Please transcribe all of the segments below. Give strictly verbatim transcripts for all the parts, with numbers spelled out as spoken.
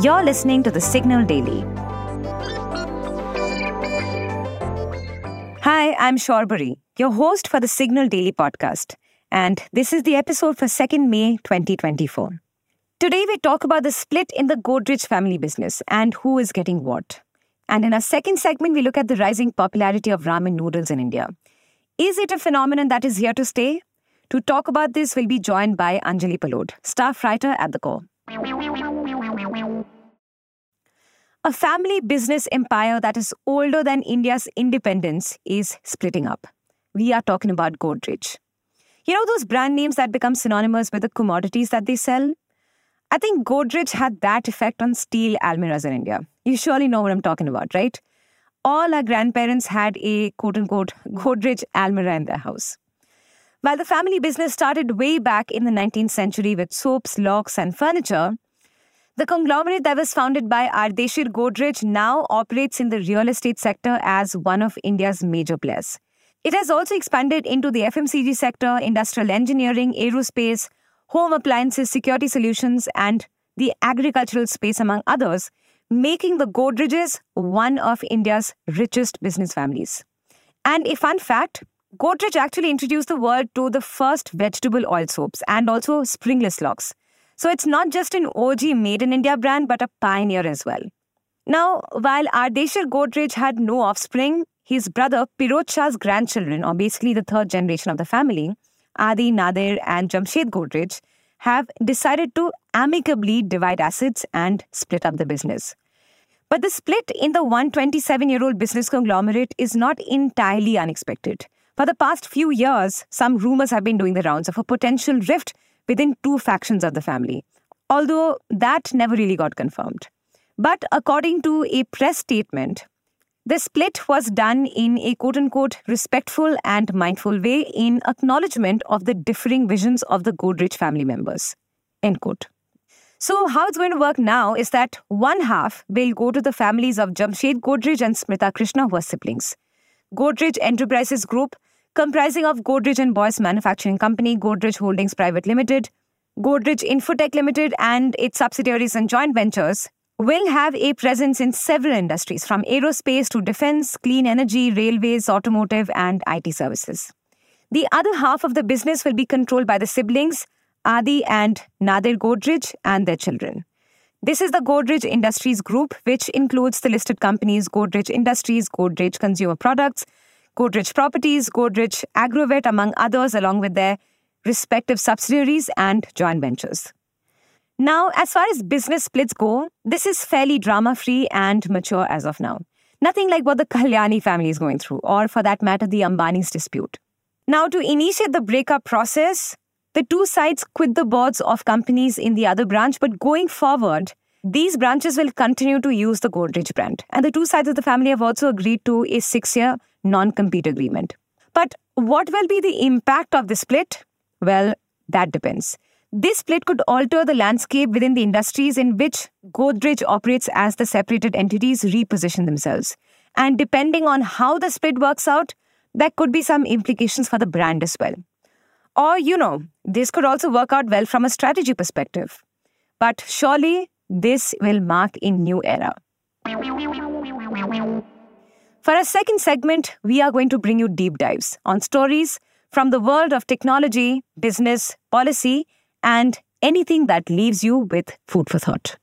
You're listening to The Signal Daily. Hi, I'm Shorbari, your host for The Signal Daily podcast. And this is the episode for second of May twenty twenty-four. Today we talk about the split in the Godrej family business and who is getting what. And in our second segment, we look at the rising popularity of ramen noodles in India. Is it a phenomenon that is here to stay? To talk about this, we'll be joined by Anjali Palod, staff writer at The Core. A family business empire that is older than India's independence is splitting up. We are talking about Godrej. You know those brand names that become synonymous with the commodities that they sell? I think Godrej had that effect on steel almirahs in India. You surely know what I'm talking about, right? All our grandparents had a quote-unquote Godrej almirah in their house. While the family business started way back in the nineteenth century with soaps, locks and furniture, the conglomerate that was founded by Ardeshir Godrej now operates in the real estate sector as one of India's major players. It has also expanded into the F M C G sector, industrial engineering, aerospace, home appliances, security solutions, and the agricultural space, among others, making the Godrejes one of India's richest business families. And a fun fact, Godrej actually introduced the world to the first vegetable oil soaps and also springless locks. So it's not just an O G made-in-India brand, but a pioneer as well. Now, while Ardeshir Godrej had no offspring, his brother Piroj Shah's grandchildren, or basically the third generation of the family, Adi, Nadir and Jamshed Godrej, have decided to amicably divide assets and split up the business. But the split in the one hundred twenty-seven-year-old business conglomerate is not entirely unexpected. For the past few years, some rumors have been doing the rounds of a potential rift within two factions of the family, although that never really got confirmed. But according to a press statement, the split was done in a quote-unquote respectful and mindful way in acknowledgement of the differing visions of the Godrej family members. End quote. So how it's going to work now is that one half will go to the families of Jamshed Godrej and Smrita Krishna, who are siblings. Godrej Enterprises Group, comprising of Godrej and Boyce Manufacturing Company, Godrej Holdings Private Limited, Godrej Infotech Limited and its subsidiaries and joint ventures, will have a presence in several industries from aerospace to defense, clean energy, railways, automotive and I T services. The other half of the business will be controlled by the siblings, Adi and Nadir Godrej and their children. This is the Godrej Industries Group, which includes the listed companies Godrej Industries, Godrej Consumer Products, Godrej Properties, Godrej Agrovet, among others, along with their respective subsidiaries and joint ventures. Now, as far as business splits go, this is fairly drama-free and mature as of now. Nothing like what the Kalyani family is going through, or for that matter, the Ambani's dispute. Now, to initiate the breakup process, the two sides quit the boards of companies in the other branch, but going forward, these branches will continue to use the Godrej brand. And the two sides of the family have also agreed to a six-year non-compete agreement. But what will be the impact of the split? Well, that depends. This split could alter the landscape within the industries in which Godrej operates as the separated entities reposition themselves. And depending on how the split works out, there could be some implications for the brand as well. Or, you know, this could also work out well from a strategy perspective. But surely, this will mark a new era. For our second segment, we are going to bring you deep dives on stories from the world of technology, business, policy, and anything that leaves you with food for thought.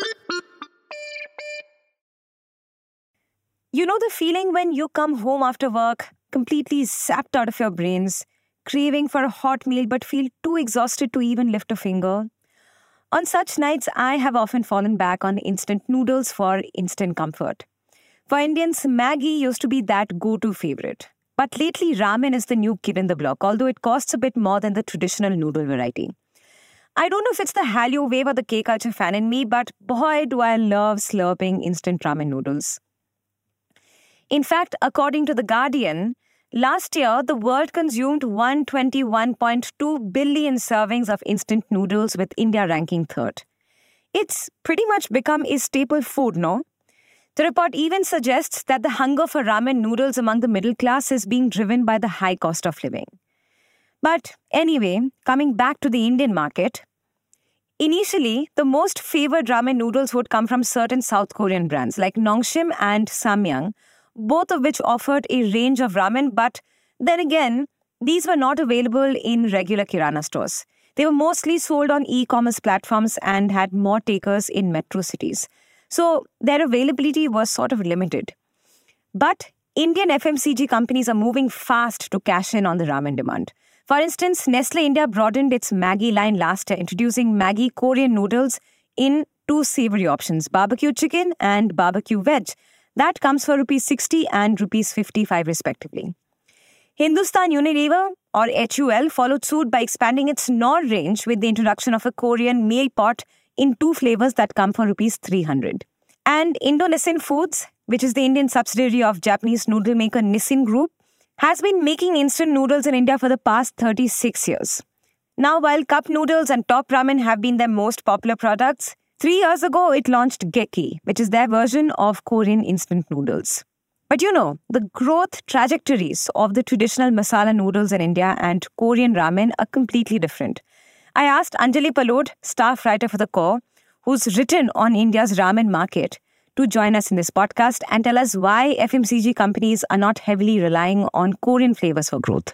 You know the feeling when you come home after work, completely zapped out of your brains, craving for a hot meal but feel too exhausted to even lift a finger? On such nights, I have often fallen back on instant noodles for instant comfort. For Indians, Maggi used to be that go-to favorite. But lately, ramen is the new kid in the block, although it costs a bit more than the traditional noodle variety. I don't know if it's the Hallyu wave or the K-culture fan in me, but boy, do I love slurping instant ramen noodles. In fact, according to The Guardian, last year, the world consumed one hundred twenty-one point two billion servings of instant noodles, with India ranking third. It's pretty much become a staple food, no? The report even suggests that the hunger for ramen noodles among the middle class is being driven by the high cost of living. But anyway, coming back to the Indian market, Initially, the most favored ramen noodles would come from certain South Korean brands like Nongshim and Samyang, both of which offered a range of ramen, but then again, these were not available in regular kirana stores. They were mostly sold on e-commerce platforms and had more takers in metro cities. So their availability was sort of limited. But Indian F M C G companies are moving fast to cash in on the ramen demand. For instance, Nestle India broadened its Maggi line last year, introducing Maggi Korean noodles in two savory options, barbecue chicken and barbecue veg. That comes for rupees sixty and rupees fifty-five respectively. Hindustan Unilever, or H U L, followed suit by expanding its Knorr range with the introduction of a Korean meal pot in two flavors that come for rupees three hundred. And Indonesin Foods, which is the Indian subsidiary of Japanese noodle maker Nissin Group, has been making instant noodles in India for the past thirty-six years. Now, while cup noodles and top ramen have been their most popular products, three years ago it launched Geki, which is their version of Korean instant noodles. But you know, the growth trajectories of the traditional masala noodles in India and Korean ramen are completely different. I asked Anjali Palod, staff writer for The Core, who's written on India's ramen market, to join us in this podcast and tell us why F M C G companies are not heavily relying on Korean flavors for growth.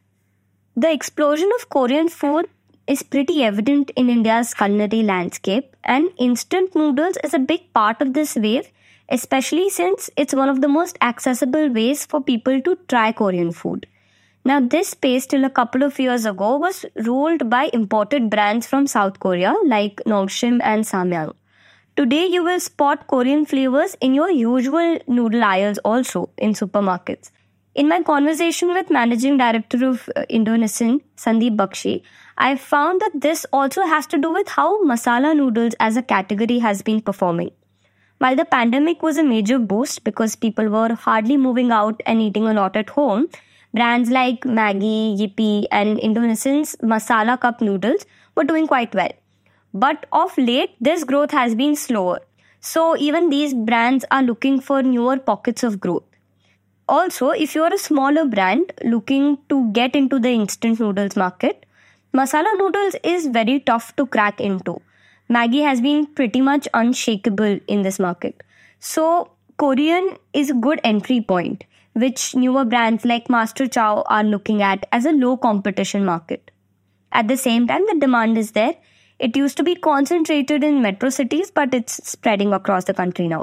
The explosion of Korean food is pretty evident in India's culinary landscape, and instant noodles is a big part of this wave, especially since it's one of the most accessible ways for people to try Korean food. Now, this space till a couple of years ago was ruled by imported brands from South Korea like Nongshim and Samyang. Today, you will spot Korean flavors in your usual noodle aisles also in supermarkets. In my conversation with Managing Director of uh, Indonesin, Sandeep Bakshi, I found that this also has to do with how masala noodles as a category has been performing. While the pandemic was a major boost because people were hardly moving out and eating a lot at home, brands like Maggi, Yippee and Indonesin's masala cup noodles were doing quite well. But of late, this growth has been slower. So even these brands are looking for newer pockets of growth. Also, if you're a smaller brand looking to get into the instant noodles market, masala noodles is very tough to crack into. Maggi has been pretty much unshakable in this market. So Korean is a good entry point, which newer brands like Master Chow are looking at as a low competition market. At the same time, the demand is there. It used to be concentrated in metro cities, but it's spreading across the country now.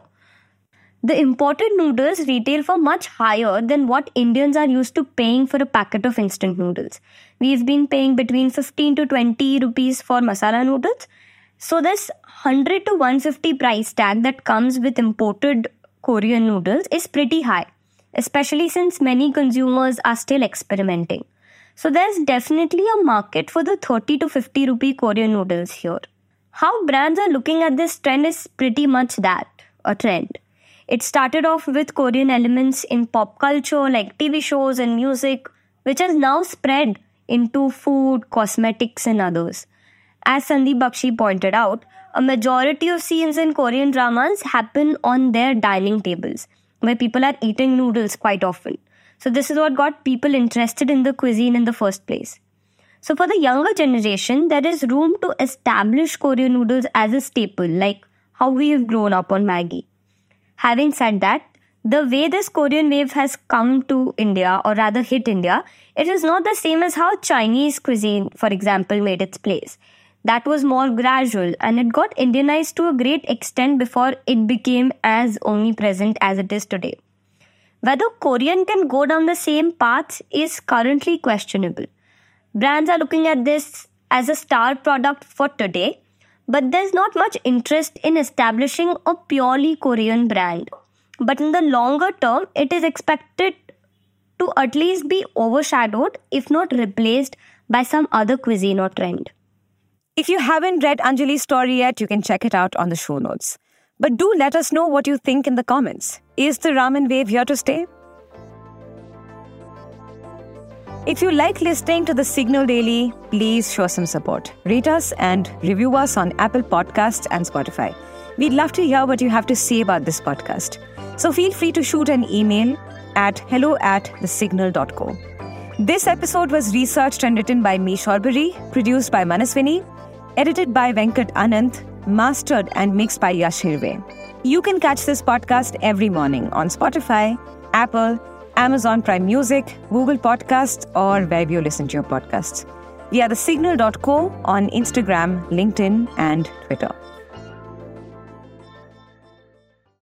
The imported noodles retail for much higher than what Indians are used to paying for a packet of instant noodles. We've been paying between fifteen to twenty rupees for masala noodles. So this one hundred to one hundred fifty price tag that comes with imported Korean noodles is pretty high, especially since many consumers are still experimenting. So there's definitely a market for the thirty to fifty rupee Korean noodles here. How brands are looking at this trend is pretty much that, a trend. It started off with Korean elements in pop culture like T V shows and music, which has now spread into food, cosmetics and others. As Sandeep Bakshi pointed out, a majority of scenes in Korean dramas happen on their dining tables, where people are eating noodles quite often. So this is what got people interested in the cuisine in the first place. So for the younger generation, there is room to establish Korean noodles as a staple, like how we have grown up on Maggi. Having said that, the way this Korean wave has come to India, or rather hit India, it is not the same as how Chinese cuisine, for example, made its place. That was more gradual and it got Indianized to a great extent before it became as omnipresent as it is today. Whether Korean can go down the same path is currently questionable. Brands are looking at this as a star product for today, but there's not much interest in establishing a purely Korean brand. But in the longer term, it is expected to at least be overshadowed, if not replaced, by some other cuisine or trend. If you haven't read Anjali's story yet, you can check it out on the show notes. But do let us know what you think in the comments. Is the ramen wave here to stay? If you like listening to The Signal Daily, please show some support. Rate us and review us on Apple Podcasts and Spotify. We'd love to hear what you have to say about this podcast. So feel free to shoot an email at hello at the signal dot co. This episode was researched and written by me, Shorbari, produced by Manaswini. edited by Venkat Ananth, mastered and mixed by Yash Hirve. You can catch this podcast every morning on Spotify, Apple, Amazon Prime Music, Google Podcasts, or wherever you listen to your podcasts. We are the signal dot co on Instagram, LinkedIn, and Twitter.